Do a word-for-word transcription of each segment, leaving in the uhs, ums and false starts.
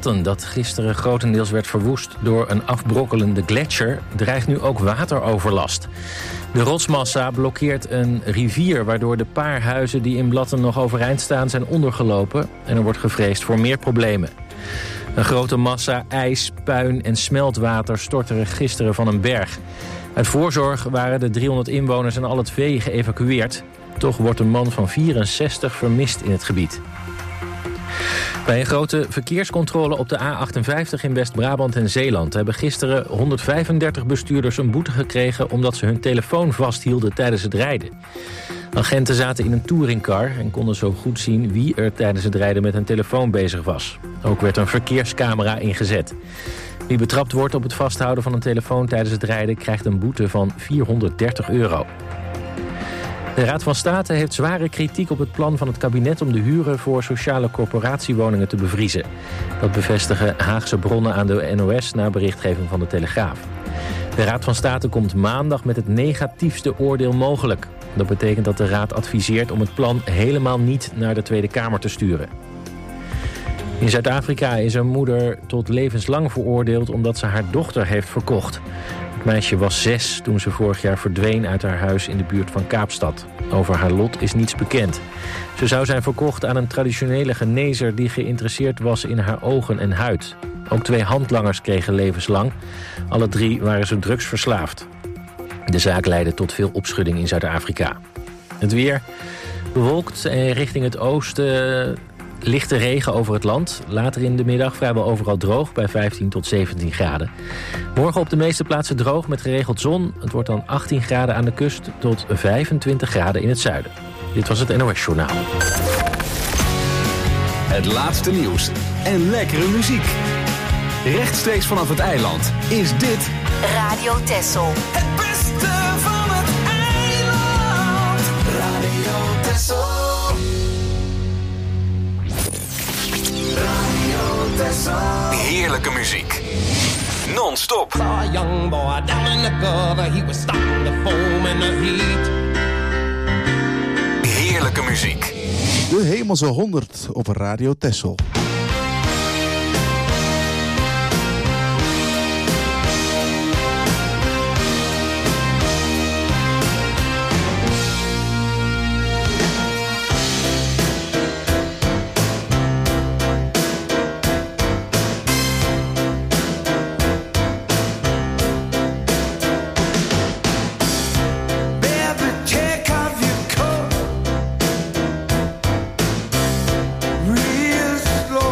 Blatten, dat gisteren grotendeels werd verwoest door een afbrokkelende gletsjer, dreigt nu ook wateroverlast. De rotsmassa blokkeert een rivier, waardoor de paar huizen die in Blatten nog overeind staan zijn ondergelopen en er wordt gevreesd voor meer problemen. Een grote massa ijs, puin en smeltwater stortte er gisteren van een berg. Uit voorzorg waren de driehonderd inwoners en al het vee geëvacueerd. Toch wordt een man van vierenzestig vermist in het gebied. Bij een grote verkeerscontrole op de A achtenvijftig in West-Brabant en Zeeland hebben gisteren honderdvijfendertig bestuurders een boete gekregen omdat ze hun telefoon vasthielden tijdens het rijden. Agenten zaten in een touringcar en konden zo goed zien wie er tijdens het rijden met een telefoon bezig was. Ook werd een verkeerscamera ingezet. Wie betrapt wordt op het vasthouden van een telefoon tijdens het rijden krijgt een boete van vierhonderddertig euro. De Raad van State heeft zware kritiek op het plan van het kabinet om de huren voor sociale corporatiewoningen te bevriezen. Dat bevestigen Haagse bronnen aan de N O S na berichtgeving van de Telegraaf. De Raad van State komt maandag met het negatiefste oordeel mogelijk. Dat betekent dat de Raad adviseert om het plan helemaal niet naar de Tweede Kamer te sturen. In Zuid-Afrika is een moeder tot levenslang veroordeeld omdat ze haar dochter heeft verkocht. Het meisje was zes toen ze vorig jaar verdween uit haar huis in de buurt van Kaapstad. Over haar lot is niets bekend. Ze zou zijn verkocht aan een traditionele genezer die geïnteresseerd was in haar ogen en huid. Ook twee handlangers kregen levenslang. Alle drie waren ze drugsverslaafd. De zaak leidde tot veel opschudding in Zuid-Afrika. Het weer bewolkt en richting het oosten lichte regen over het land. Later in de middag vrijwel overal droog bij vijftien tot zeventien graden. Morgen op de meeste plaatsen droog met geregeld zon. Het wordt dan achttien graden aan de kust tot vijfentwintig graden in het zuiden. Dit was het N O S Journaal. Het laatste nieuws en lekkere muziek. Rechtstreeks vanaf het eiland is dit Radio Texel. Het beste van het eiland. Radio Texel. Radio Texel. heerlijke muziek. Non-stop. Saw a young boy down in the gutter. He was starting to foam in the heat. Heerlijke muziek. De Hemelse honderd op Radio Texel. Real slow.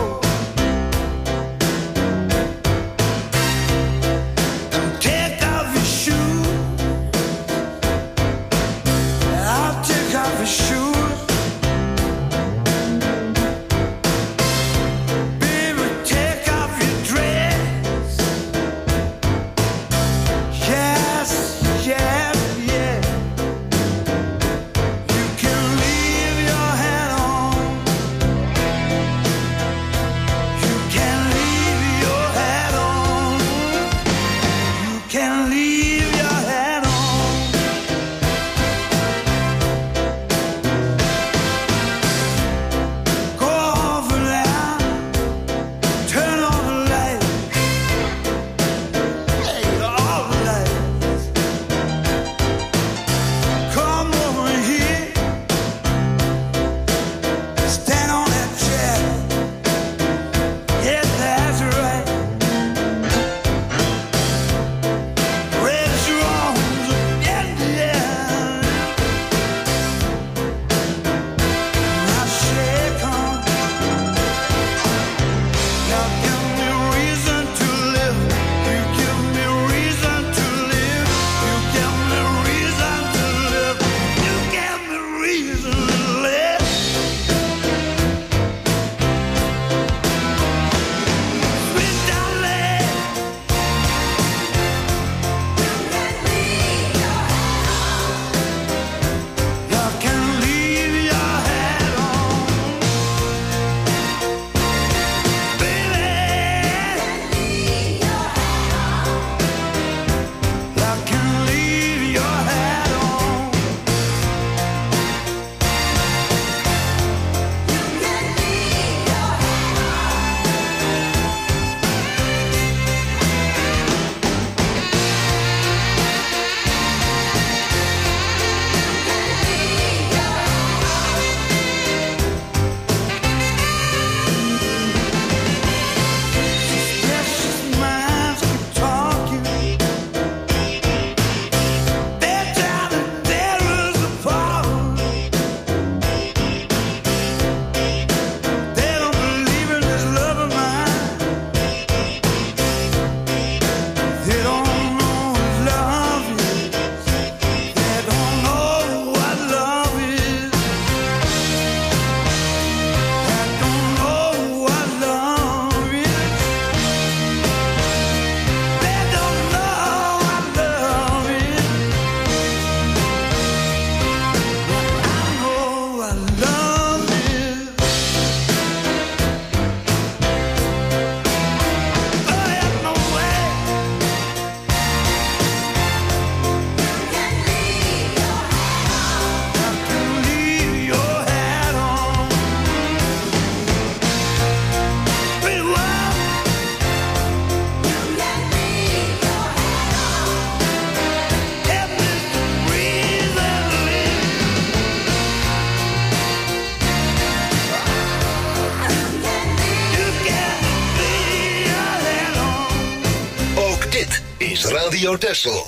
Radio Texel.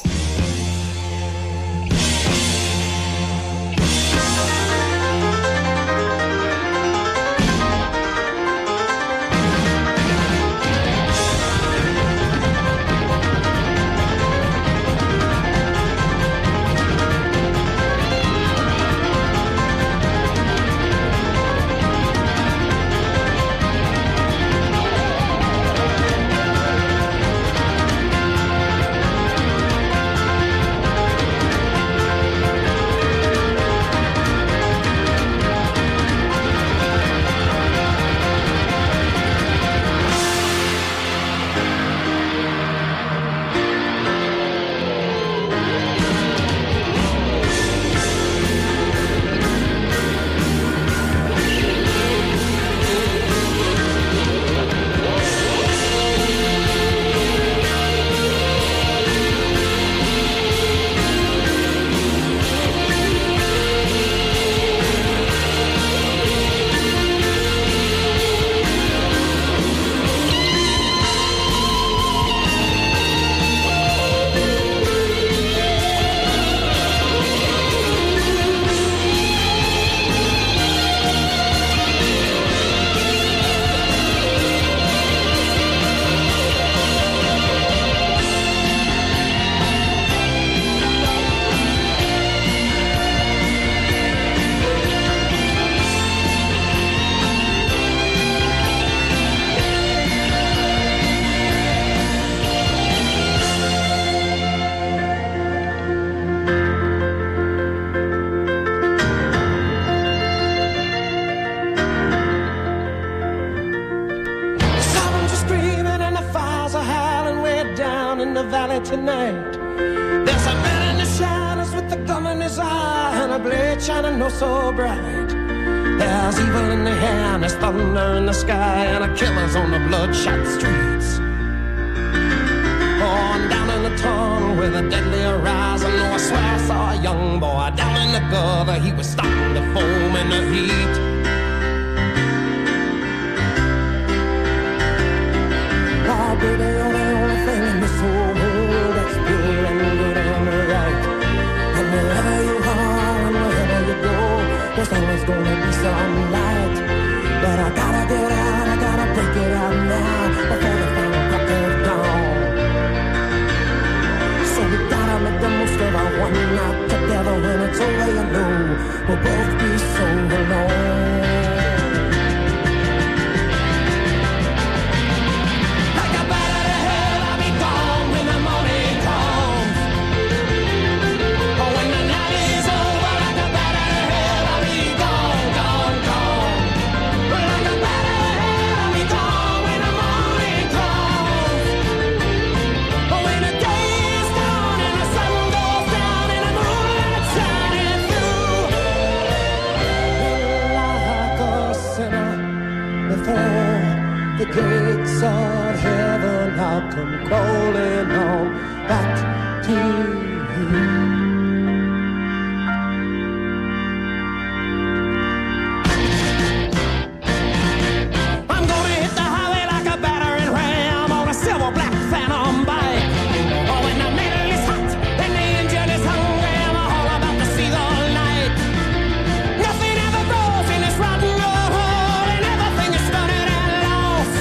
Tonight, there's a man in the shadows with a gun in his eye and a blade shining oh so bright. There's evil in the air and there's thunder in the sky and a killer's on the bloodshot streets. Oh, and down in the tunnel with a deadly horizon, oh, I swear I saw a young boy down in the gutter. He was starting to foam in the heat. Oh, baby, you're the only thing in this whole world that's pure and good and right. And wherever you are and wherever you go, there's always gonna be some light. But I gotta get out, I gotta break it out now before the final crack of dawn. So we gotta make the most of our one night together. When it's over, you know we'll both be so alone. The gates of heaven, I'll come crawling on back to you. I'm gonna hit the highway like a battering ram on a silver black phantom bike. Oh, when the metal is hot and the engine is hungry, I'm all about to see the light. Nothing ever grows in this rotten old hole, and everything is stunning and lost.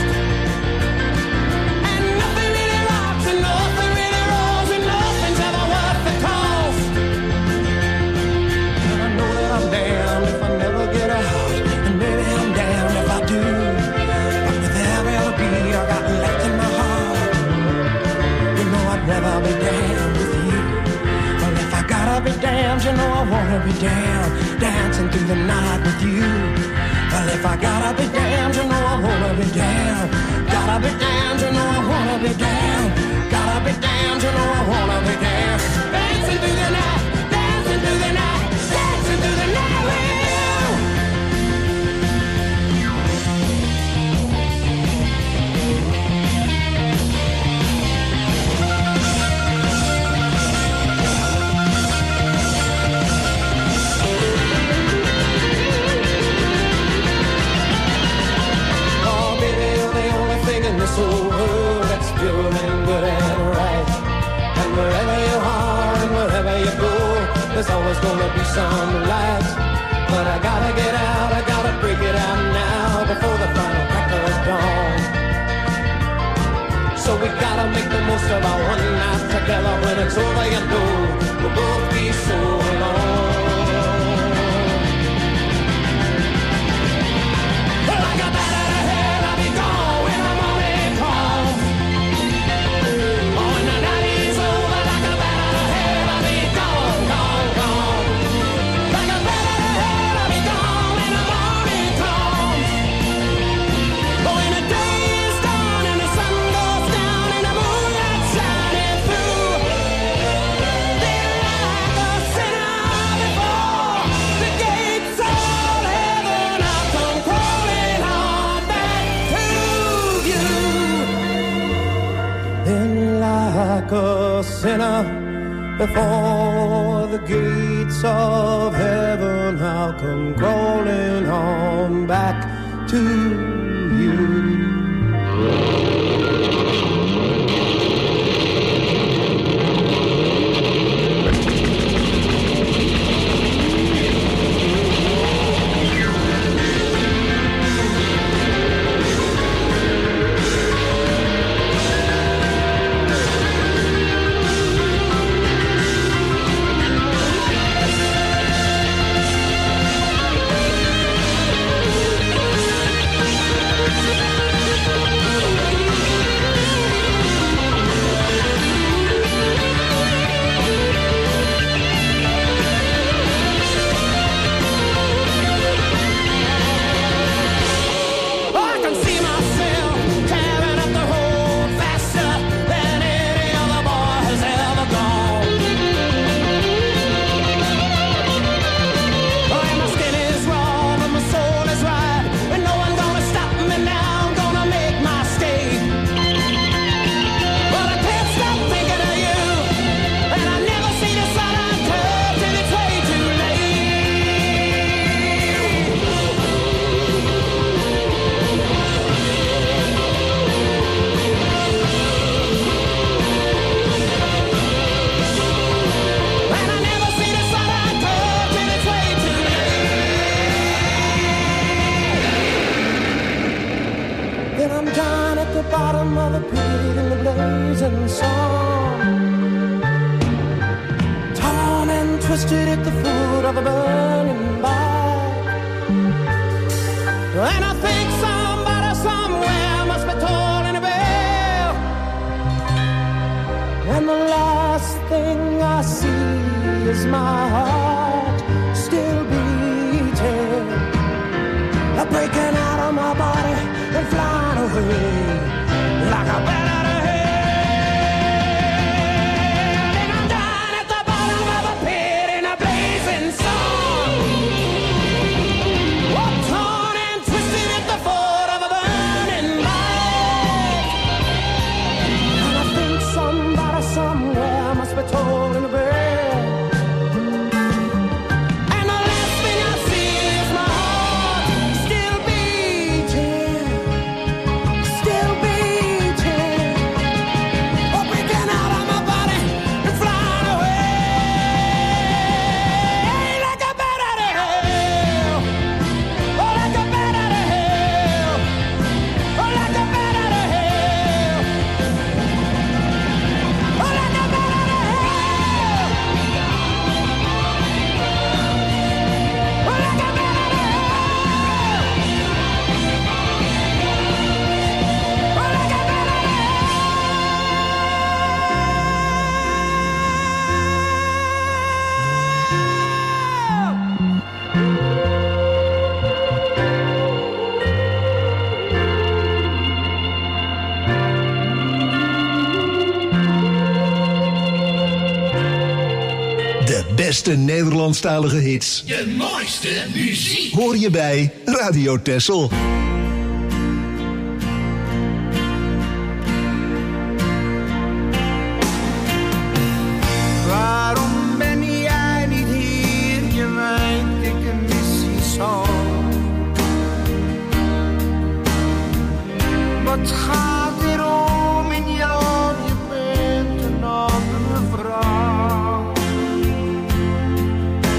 And nothing really rocks and nothing really rolls, and nothing's ever worth the cost. And I know that I'm damned if I never get out, and maybe I'm damned if I do. But with every other beat I got left in my heart, you know I'd rather be damned with you. Well, if I gotta be damned, you know I wanna be damned, dancing through the night with you. Well, if I gotta be damned, you know I wanna be damned. Gotta be damned, you know I wanna be damned. Gotta be damned, you know I wanna be damned. Dancing through the night, dancing through the night, dancing through the night with you. Oh, baby, you're the only thing in this whole world that's pure and good and right. there's gonna be some light. But I gotta get out, I gotta break it out now before the final crackers dawn. So we gotta make the most of our one night together. When it's over, you know we'll both be so alone. Like a bat out of hell, I'll be gone when the morning comes. Oh, when the night is over, like a bat out of hell, I'll be gone, gone, gone. Like a bat out of hell, I'll be gone when the morning comes. Oh, when the day is done and the sun goes down and the moonlight shining through, then like a sinner before the gates of heaven, I'll come crawling on back to you. Then like a sinner before the gates of heaven, I'll come crawling on back to you. I can see myself tearing up the road faster than any other boy has ever gone. Oh, and my skin is raw, but my soul is right. And no one's gonna stop me now, I'm gonna make my escape. But I can't stop thinking of you, and I never see the sun until till it's way too late. And I never see the sun until till it's way too late. Then I'm down at the bottom of the pit in the blazing sun, torn and twisted at the foot of a burning bark. And I think somebody somewhere must be tolling a bell. And the last thing I see is my heart still beating, a breaking out of my body and flying away like a bat out of hell. And I'm down at the bottom of a pit in a blazing sun, oh, torn and twisted at the foot of a burning light. And I think somebody somewhere must be tolling a bell. And the last thing I see is my heart still beating, still beating, oh, breaking out of my body and flying away like a bat out of hell. Oh, like a bat out of hell. Oh, like a bat out of hell. Oh, like a bat out of hell. Oh, like a bat out of hell. Oh, like a bat out of hell. Oh, like a bat out of hell. De beste Nederlandstalige hits De mooiste muziek. hoor je bij Radio Texel. Waarom ben jij niet hier? Je weet, ik mis je zo. Wat gaat er om in jou? Je bent een andere vrouw.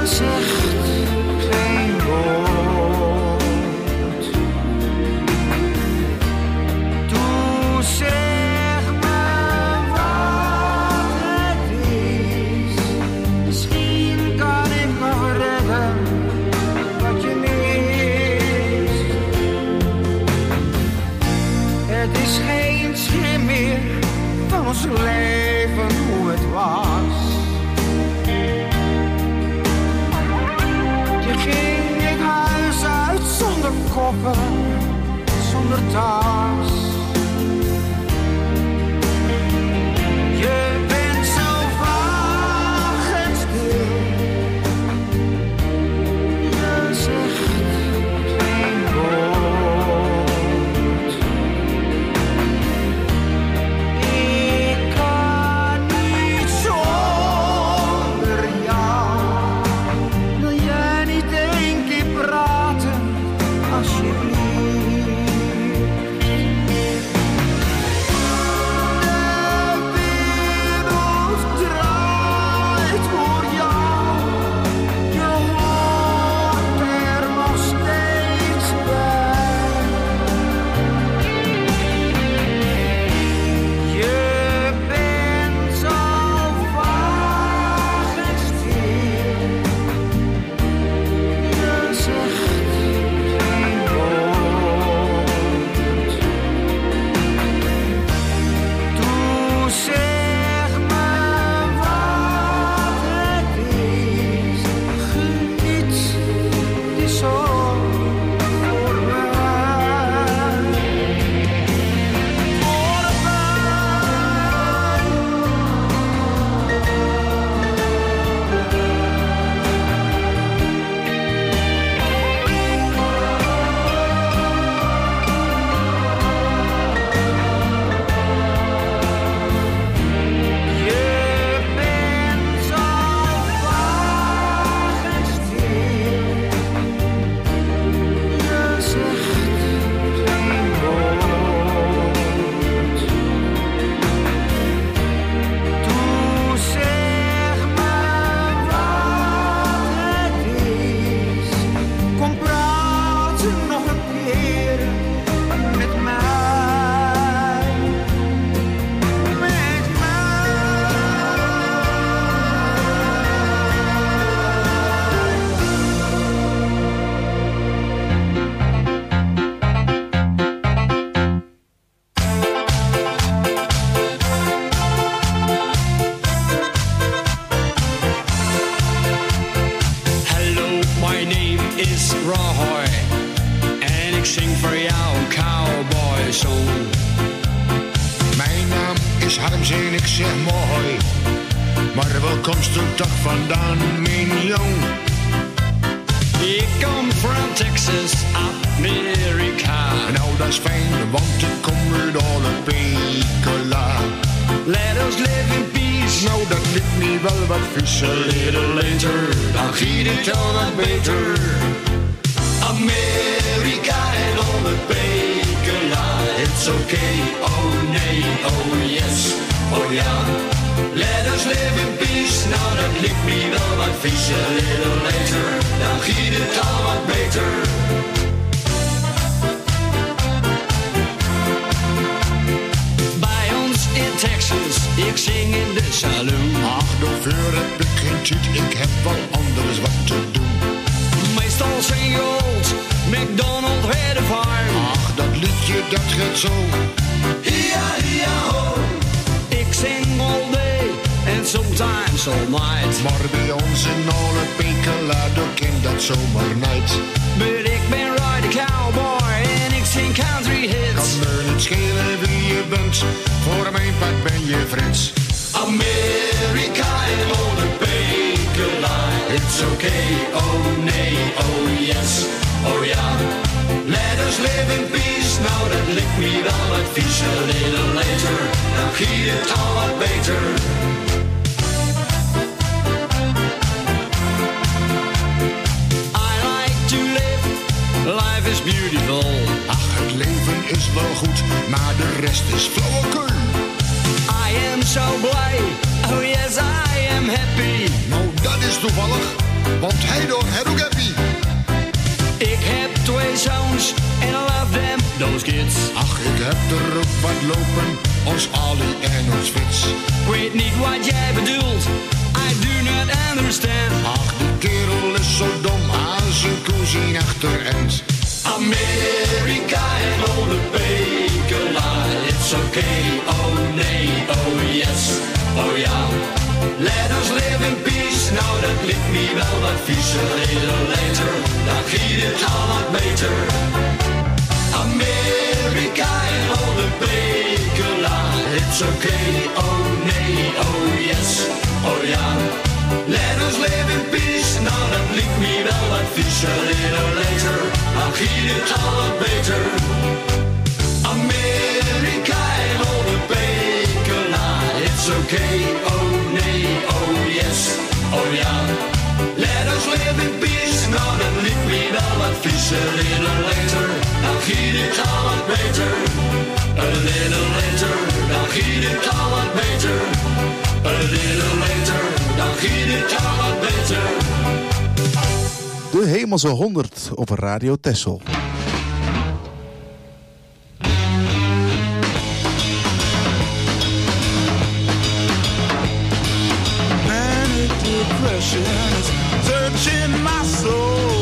Toevallig, Want hij door het ook happy. Ik heb twee zoons en I love them, those kids. Ach, ik heb er ook wat lopen, ons Ali en ons Frits. Ik weet niet wat jij bedoelt, I do not understand. Ach, die kerel is zo dom als een koezien achterend. Amerika en all the bacon, it's okay, oh nee, oh yes, oh ja. Let us live in peace, nou dat ligt me wel wat vies. A little later, dan giet het al wat beter. Amerika en all the bacon, it's okay, oh nee, oh yes, oh ja. Let us live in peace, nou dat ligt me wel wat vies. A little later, dan giet het al wat beter. Amerika en all the bacon, it's okay, oh nee, oh yes, oh ja. Let us live in peace, nou dat ligt me wel wat vies. A little later, dan giet het al wat beter. A little later, dan giet het al wat beter. A little later, dan giet het al wat beter. De Hemelse honderd op Radio Texel. Manic depression is searching my soul.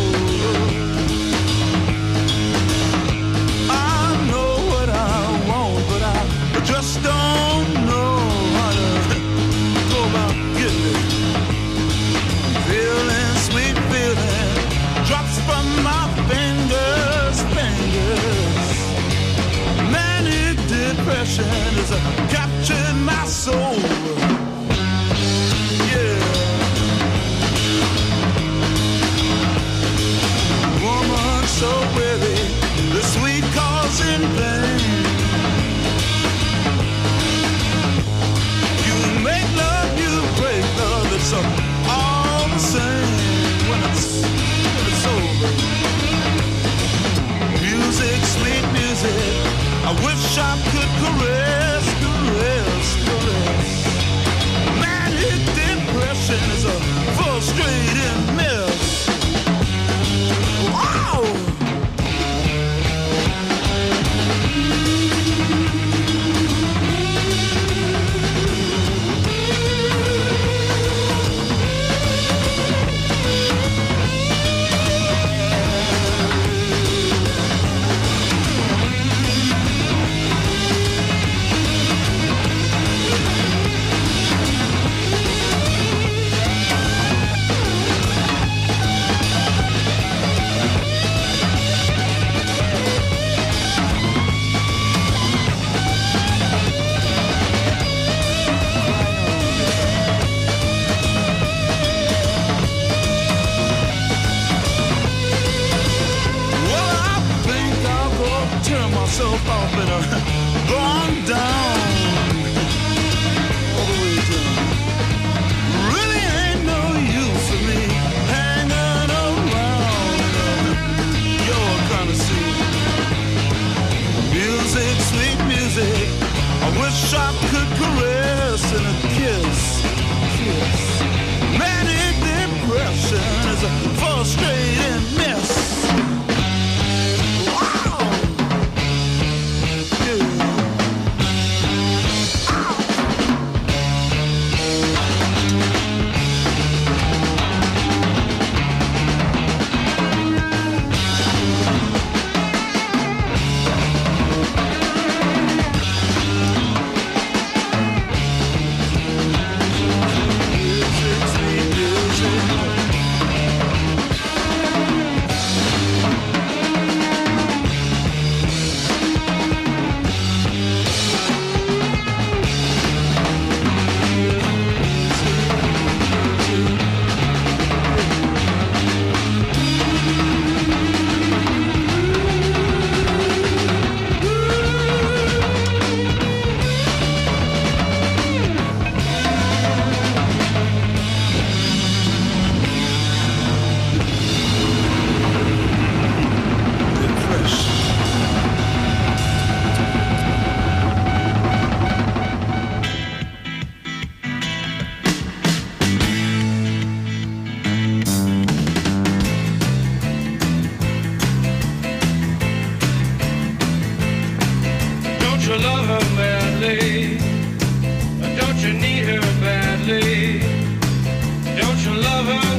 I know what I want, but I just don't know how to go about getting it. Feeling sweet feeling drops from my fingers, fingers. Manic depression has captured my soul. Yeah. Woman so weary, the sweet causing pain. You make love, you break love, it's all the same when it's, when it's over. Music, sweet music, I wish I could caress, caress, caress. Manic depression is a frustrating mess. Wow!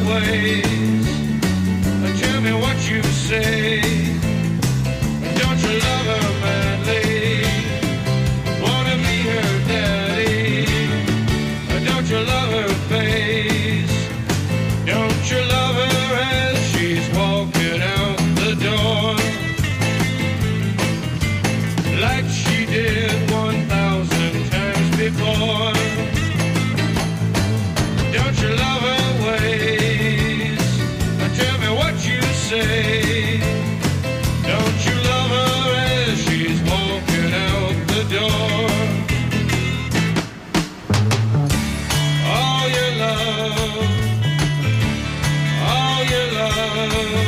ways. Tell me what you say. Don't you love her madly? Wanna be her daddy? Don't you love her face? Don't you love her as she's walking out the door? Like she did one thousand times before. Don't you love her ways? Tell me what you say. Don't you love her as she's walking out the door? All your love, all your love,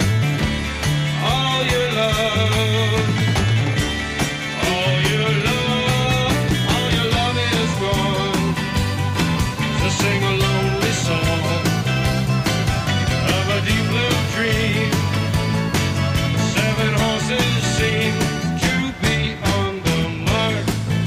all your love, all your love, all your love is gone. So sing a lonely song of a deep blue dream. Seven horses seem to be on the mark.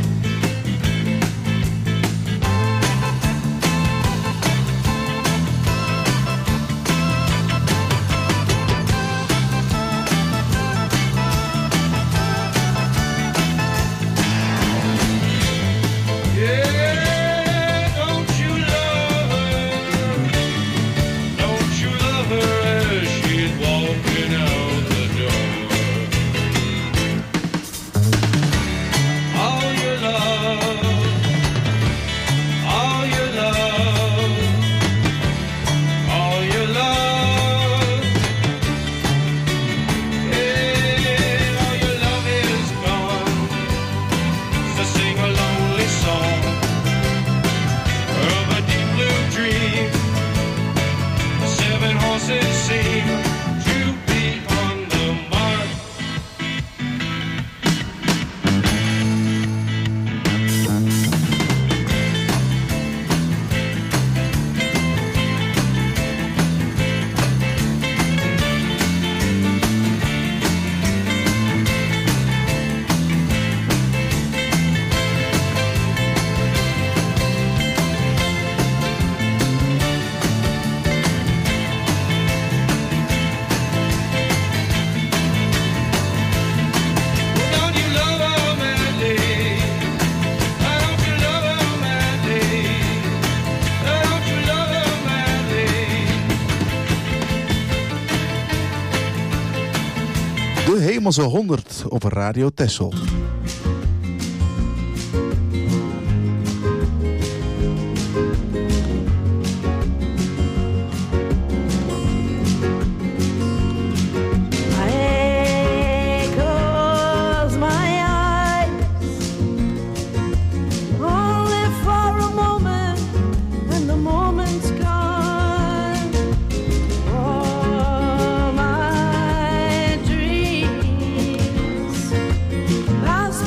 Yeah, don't you love her? Don't you love her as she's walking out the door? All your love, all your love, all your love. Yeah, all your love is gone. So sing a lonely song of a deep blue dream. Seven horses seem to be on the mark. Don't you love her madly? Don't you love her madly? Don't you love her madly? De Hemelse honderd op Radio Texel. I close my eyes only for a moment, and the moment's gone. All my dreams pass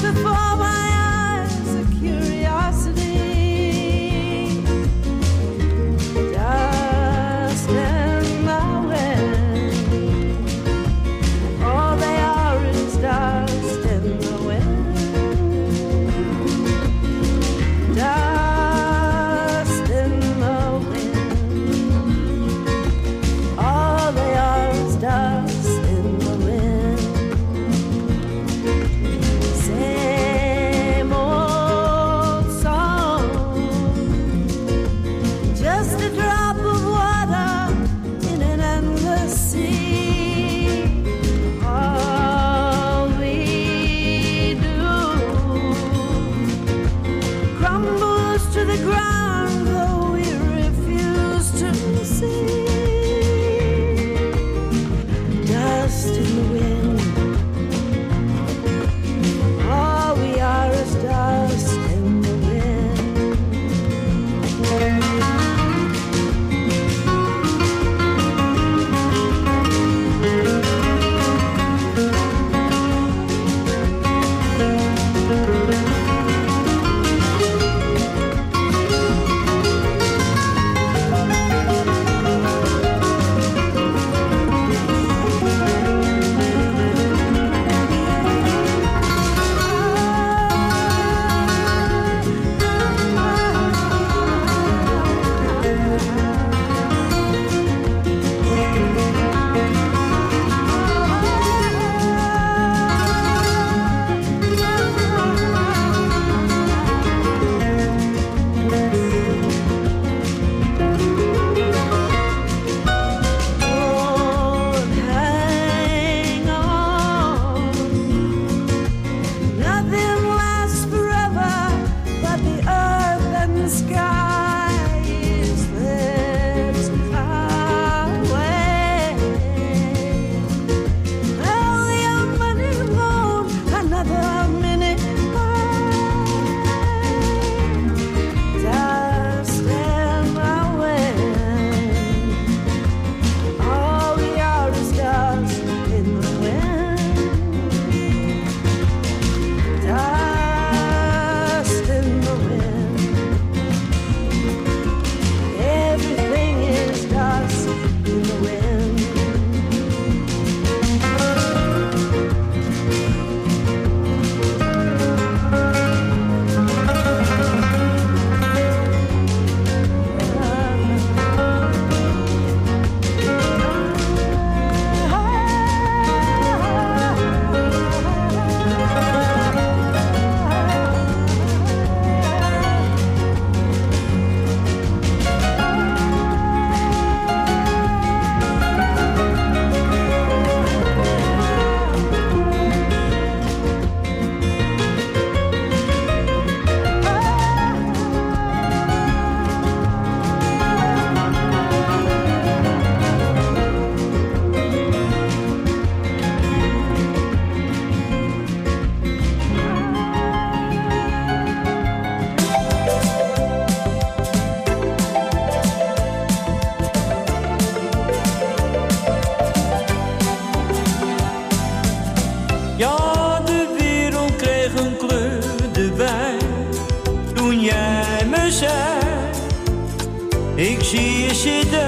zie je zitten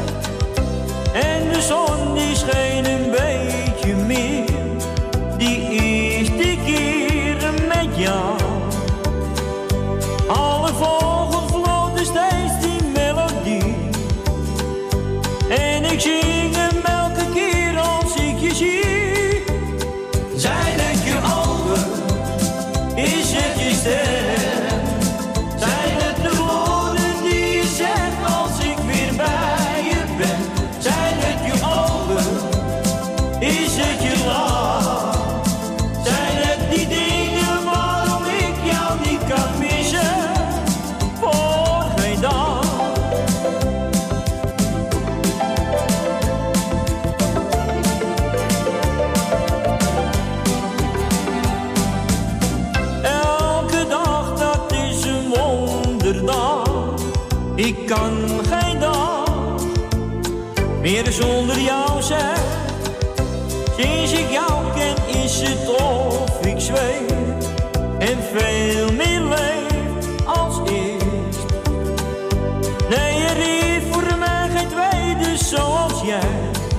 en de zon die scheen een beetje meer. Die eerste keer met jou. Alle vogels floten steeds die melodie. En ik zing hem elke keer als ik je zie. Zijn het je ogen? Is het je stem? Zijn het de woorden die je zegt als ik weer bij je ben? Zijn het je ogen? Is het je lach? Zijn het die dingen waarom ik jou niet kan missen? Voor geen dag. Elke dag dat is een wonderdag. Ik kan geen dag meer zonder jou zijn. Sinds ik jou ken is het of ik zweef en veel meer leef als eerst. Nee, er is voor mij geen tweede zoals jij.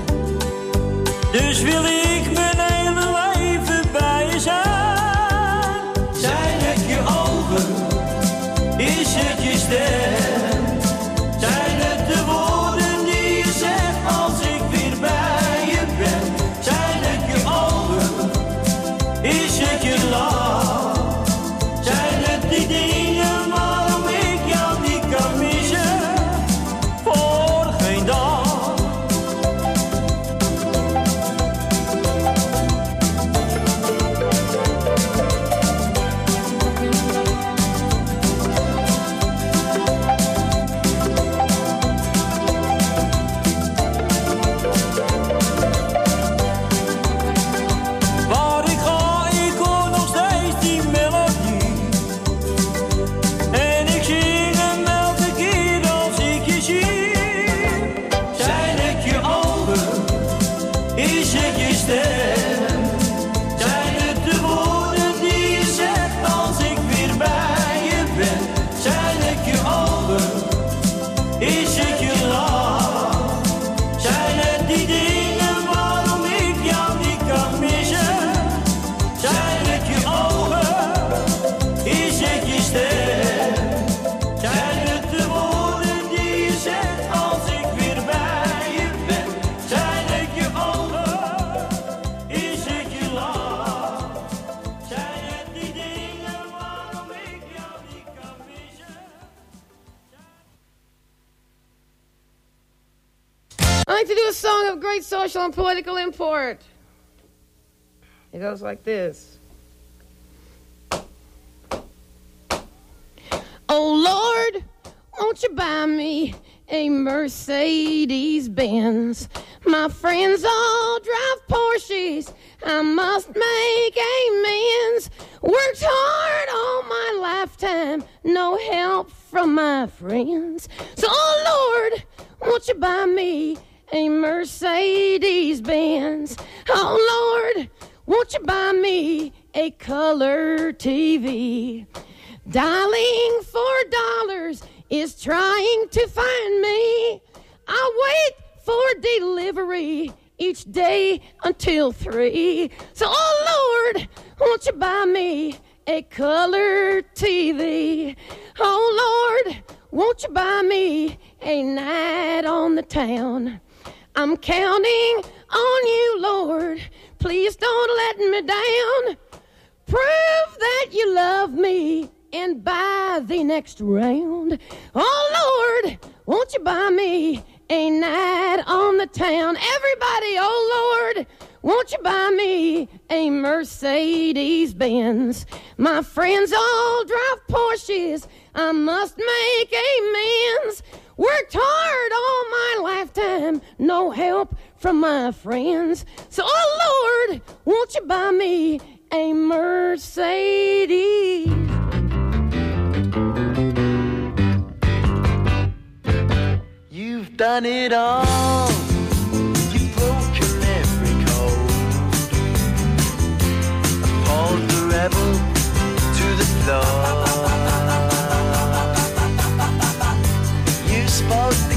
Dus wil ik mijn hele leven bij je zijn. Zijn het je ogen? Is het je stem? Zijn het de woorden die je zegt als ik weer bij je ben? Zijn het je ogen? Is het je lach? Zijn het die dingen waarom ik jou niet kan missen? Voor geen dag. Waar ik ga, ik hoor nog steeds die melodie. En ik zing hem elke keer als ik je zie. Zijn het je ogen? Is het je stem? Zijn het de woorden die je zegt als ik weer bij je ben? Zijn het je ogen? Is het je lach? Zijn het die dingen waarom ik jou niet kan missen? Zijn het je ogen? Is het je stem? Zijn het de woorden die je zegt als ik weer bij je ben? Zijn het je ogen? Is het je lach? Zijn het die dingen waarom ik jou niet kan missen? I like to do a song of great social and political import. It goes like this. Oh Lord, won't you buy me a Mercedes Benz? My friends all drive Porsches. I must make amends. Worked hard all my lifetime, no help from my friends. So oh Lord, won't you buy me a Mercedes Benz? Oh Lord, won't you buy me a color T V? Dialing for dollars is trying to find me. I wait for delivery each day until three. So, oh Lord, won't you buy me a color T V? Oh Lord, won't you buy me a night on the town? I'm counting on you, Lord. Please don't let me down. Prove that you love me and buy the next round. Oh Lord, won't you buy me a night on the town? Everybody, oh Lord, won't you buy me a Mercedes Benz? My friends all drive Porsches. I must make amends. Worked hard all my lifetime, no help from my friends. So, oh Lord, won't you buy me a Mercedes? You've done it all. You've broken every code. Appalled the rebel to the floor. You spoke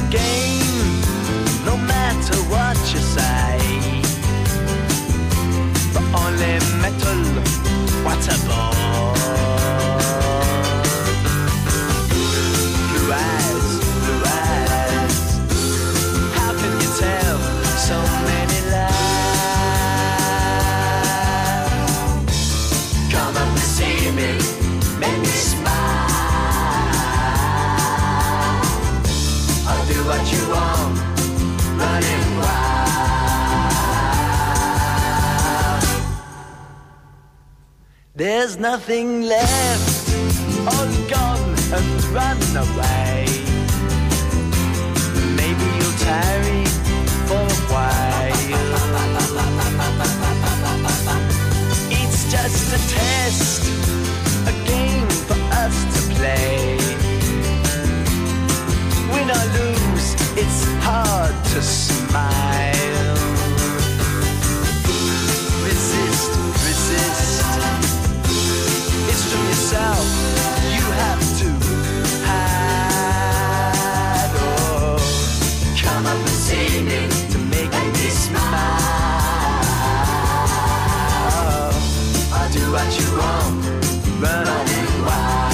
There's nothing left, all gone and run away. Maybe you'll tarry for a while. It's just a test, a game for us to play. Win or lose, it's hard to smile. Resist, resist. It's from yourself you have to hide. Oh, come up and see me to make me smile. I'll do what you want, run on and wild.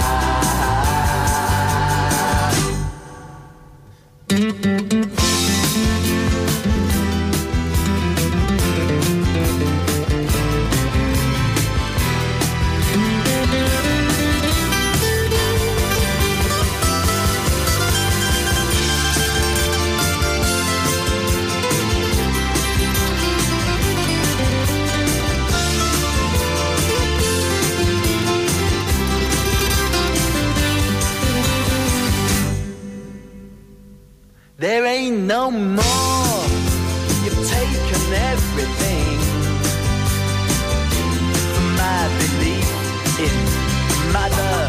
There ain't no more, you've taken everything from my belief in Mother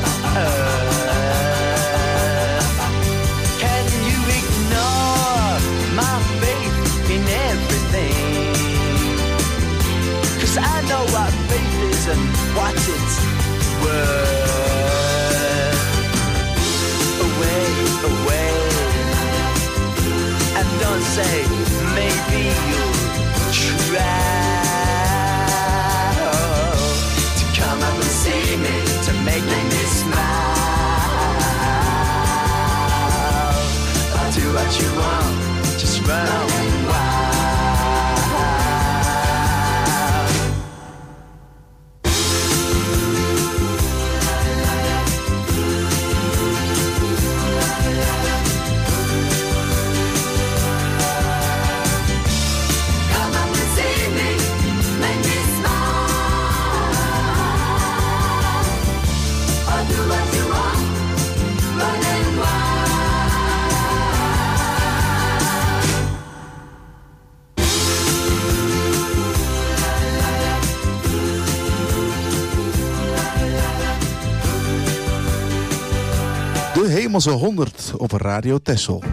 Earth. Can you ignore my faith in everything? 'Cause I know what faith is and what it's worth. Away, away. And don't say, maybe you'll try to come up and see me, to make me smile. I'll do what you want, just run on wild. De Hemelse honderd op Radio Texel.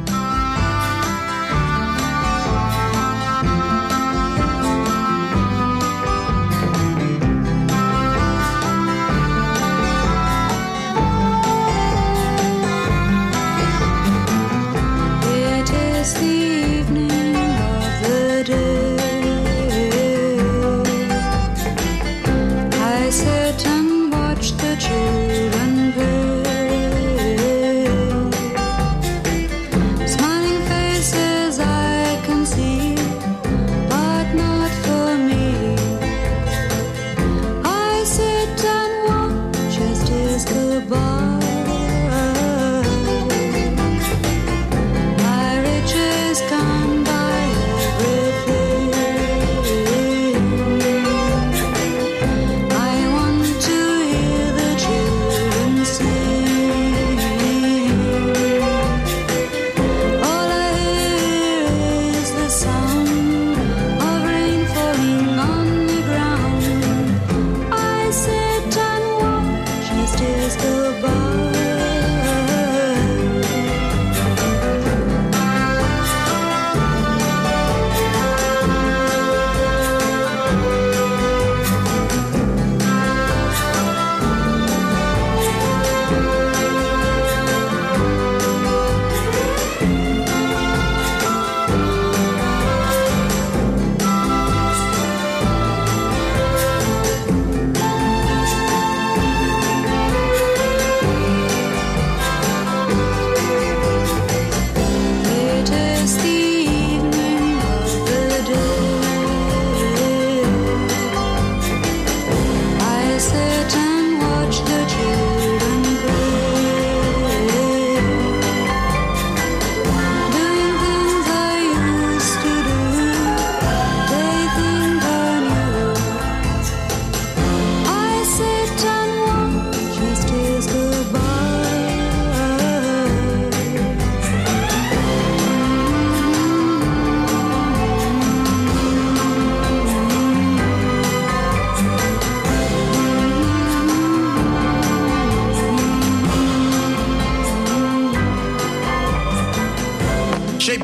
It is the evening of the day. I sit and watch the children play.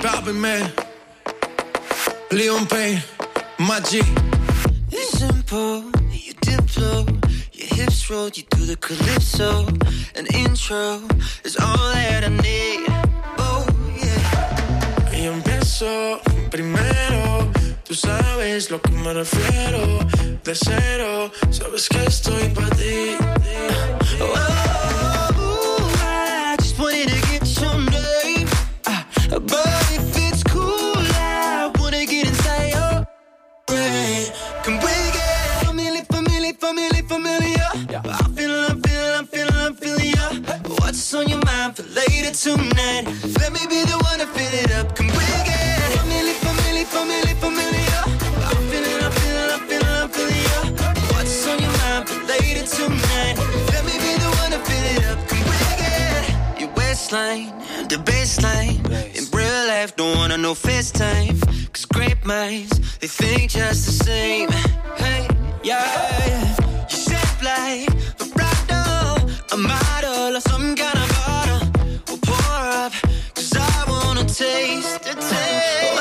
Balvin, man. Leon Payne, my G. It's simple, you dip flow. Your hips roll, you do the calypso. An intro is all that I need. Oh, yeah. Y empiezo primero. Tú sabes lo que me refiero. De cero, sabes que estoy pa' ti. Oh, I just wanted to get your name. Uh, but if it's cool, I wanna get inside your brain. Can we get familiar, familiar, familiar, familiar? Yeah. I'm feeling, I'm feeling, I'm feeling, I'm feeling ya. What's on your mind for later tonight? Let me be the one to fill it up. Can we get familiar, familiar, familiar, familiar? I'm feeling, I'm feeling, I'm feeling, I'm feeling ya. What's on your mind for later tonight? Let me be the one to fill it up. Can we get your waistline, the baseline? In real life, don't wanna know FaceTime. Cause great minds, they think just the same. Hey, yeah. You shape like a Prado, a model, or some kind of bottle. We'll pour up, cause I wanna taste the taste.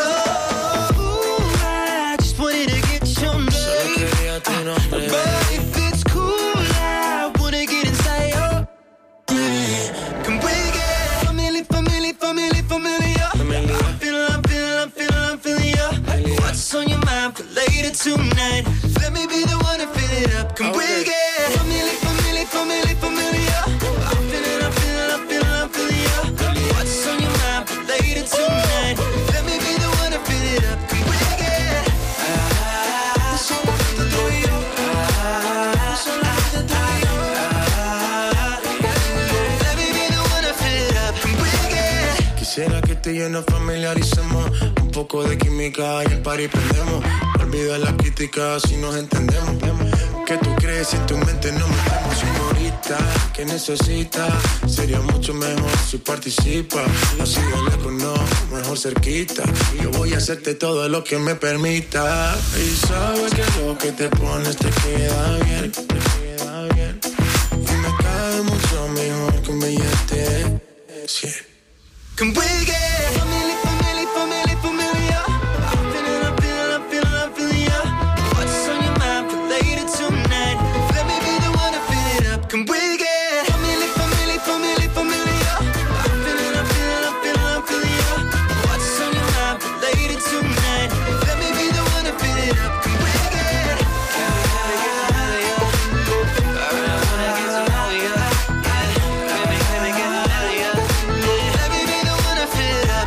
Oh, I just wanted to get your name. But if it's cool, I wanna get inside your brain. Can we get familiar, familiar, familiar, familiar? I'm feeling, I'm feeling, I'm feeling, I'm feeling ya. What's on your mind for later tonight? Let me be the one to fill it up. Can we get familiar, familiar, familiar, familiar? I'm feeling, I'm feeling, I'm feeling, I'm feeling ya. What's on your mind for later tonight? Let me be the one to fill it up. Can we get ah, solamente tú y yo? Ah, solamente tú y yo. Ah, let me be the one to fill it up. Can we get Quisiera que tú y yo nos familiaricemos. Un poco de química y el party prendemos. Olvida la crítica si nos entendemos. ¿Qué tú crees si en tu mente no metemos? Señorita, ¿qué necesitas? Sería mucho mejor si participa. Así de lejos no, mejor cerquita. Yo voy a hacerte todo lo que me permita. Y sabes que lo que te pones te queda bien, te queda bien. Y me cae mucho mejor que un billete de cien. Can we get familiar, familiar, familiar, familiar? I'm feeling, I'm feeling, I'm feeling, I'm feeling ya. What's on your mind for later tonight? Let me be the one to fill it up. Can we get familiar, familiar, familiar, familiar? I'm feeling, I'm feeling, I'm feeling, I'm feeling ya. What's on your mind for later tonight? Let me be the one to fill it up. Can we get Let me be the one to fill it up.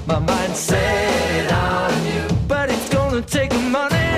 my mind set on you, but it's gonna take money,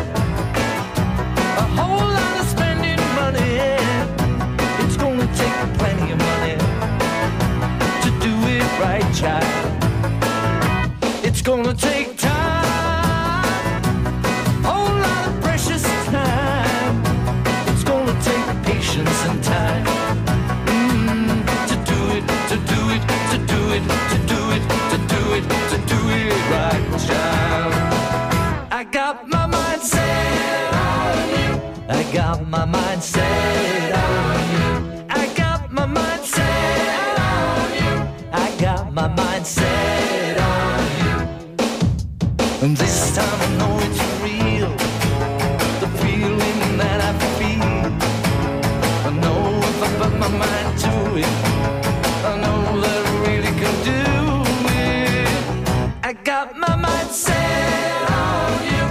a whole lot of spending money. It's gonna take plenty of money to do it right, child. It's gonna take time, whole lot of precious time. It's gonna take patience and time mm, to do it, to do it, to do it, to do it, to do it, to do it right, child. I got my mind set on you. I got my mind set on you. I got my mind set on you. I got my mind set on you. And this time I know it's real, the feeling that I feel. I know if I put my mind to it, I know that I really can do it. I got my mind set on you,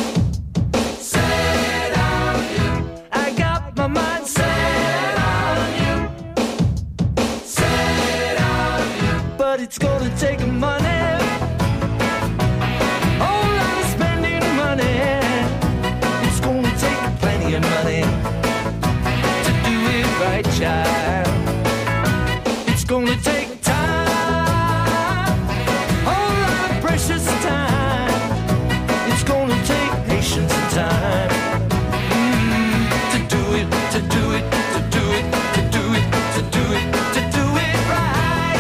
set on you. I got my mind set on you, set on you. But it's gonna take money, whole lot of spending money. It's gonna take plenty of money to do it right, child. It's gonna take time, whole lot of precious time. It's gonna take patience and time mm, to do it, to do it, to do it, to do it, to do it, to do it right.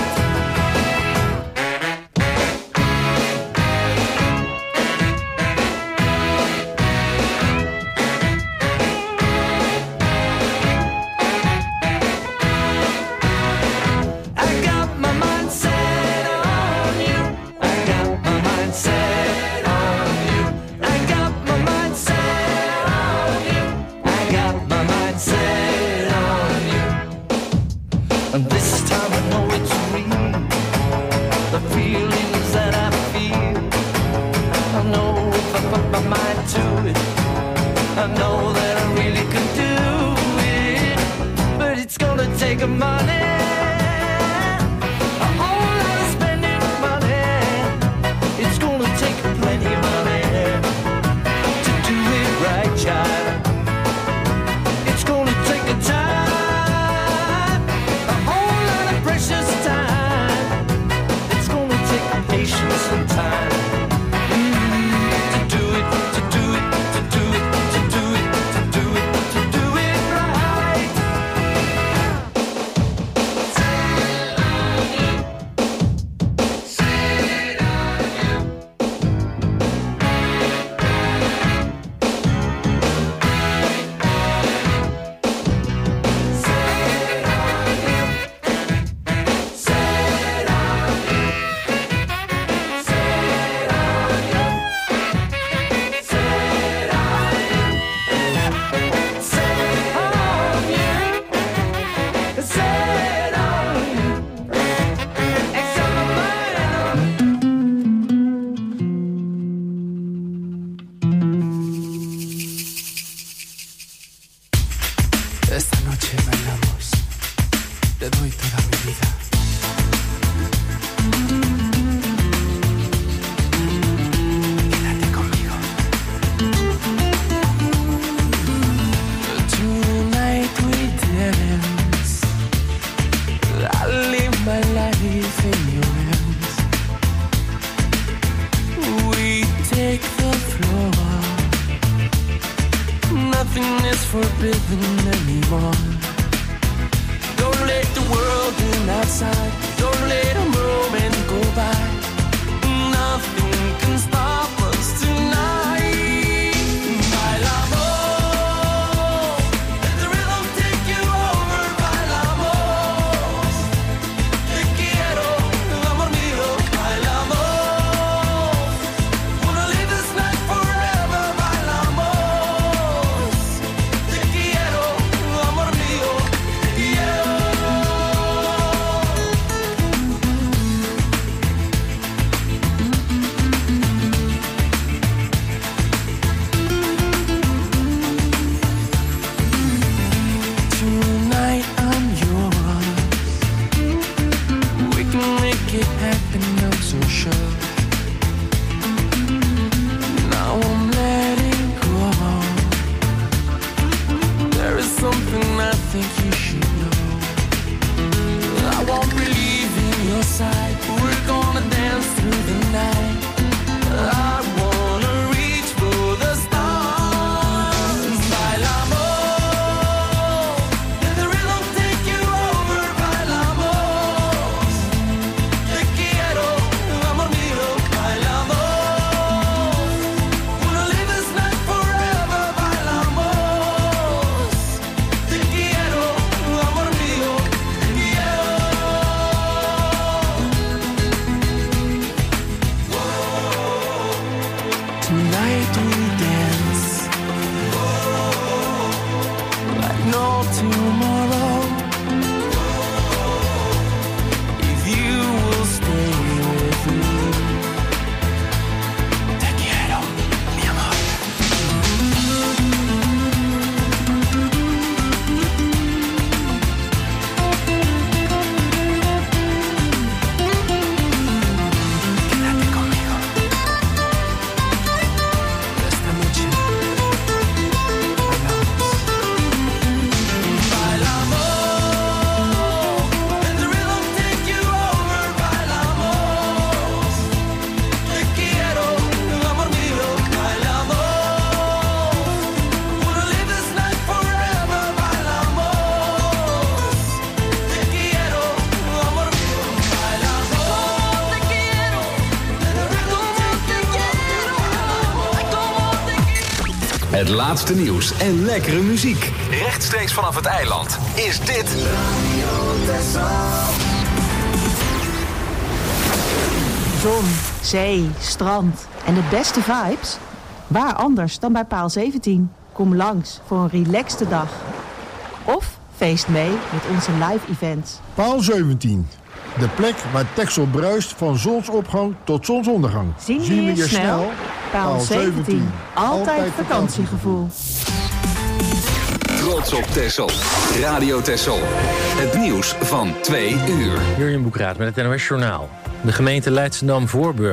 I got my mind set on you. I got my mind set on you. I got my mind set on you. I got my mind set on you. And this time I know it's real, the feelings that I feel. I know if I put my mind to it, I know that I really can do it. But it's gonna take a money, a whole lot of spending money. It's gonna take plenty of money to do it right, child. It's gonna take a time, a whole lot of precious time. It's gonna take patience and time mm, to do it, to do it, to do it, to do it, to do it, to do it right. Esta noche bailamos, te doy toda mi vida. Quédate conmigo. Tonight we dance, I live my life in your hands. We take the floor, nothing is forbidden anymore. Don't let the world in outside, don't let a moment go by. Nothing can stop us tonight. Bailamos, let the rhythm take you over. Bailamos, te quiero, amor mío. Bailamos, wanna live this night forever. Bailamos, te quiero, amor mío. Yeah. future. Now I'm letting go. There is something I think you should know. I won't be leaving your side. We're gonna dance through the night. I wanna reach for the stars. Bailamos, let the rhythm take you over. Bailamos, te quiero, amor mío. Bailamos, wanna live this night forever. Bailamos, te quiero, amor mío. Te quiero. Tonight we dance like no tomorrow. If you will stay with me, te quiero, mi amor. Quédate conmigo. Esta noche bailamos. Let the rhythm take you over. Bailamos, te quiero, amor mío. Bailamos, wanna live this night forever. Bailamos, te quiero, amor mío. Bailamos, te quiero. Let the rhythm take you over. Het laatste nieuws en lekkere muziek. Rechtstreeks vanaf het eiland is dit... Zon, zee, strand en de beste vibes? Waar anders dan bij Paal zeventien? Kom langs voor een relaxte dag. Of feest mee met onze live events. Paal zeventien. De plek waar Texel bruist van zonsopgang tot zonsondergang. Zien we je snel? Paal zeventien. Altijd vakantiegevoel. Trots op Texel. Radio Texel. Het nieuws van twee uur. Jurjen Boekraat met het N O S Journaal. De gemeente Leidschendam-Voorburg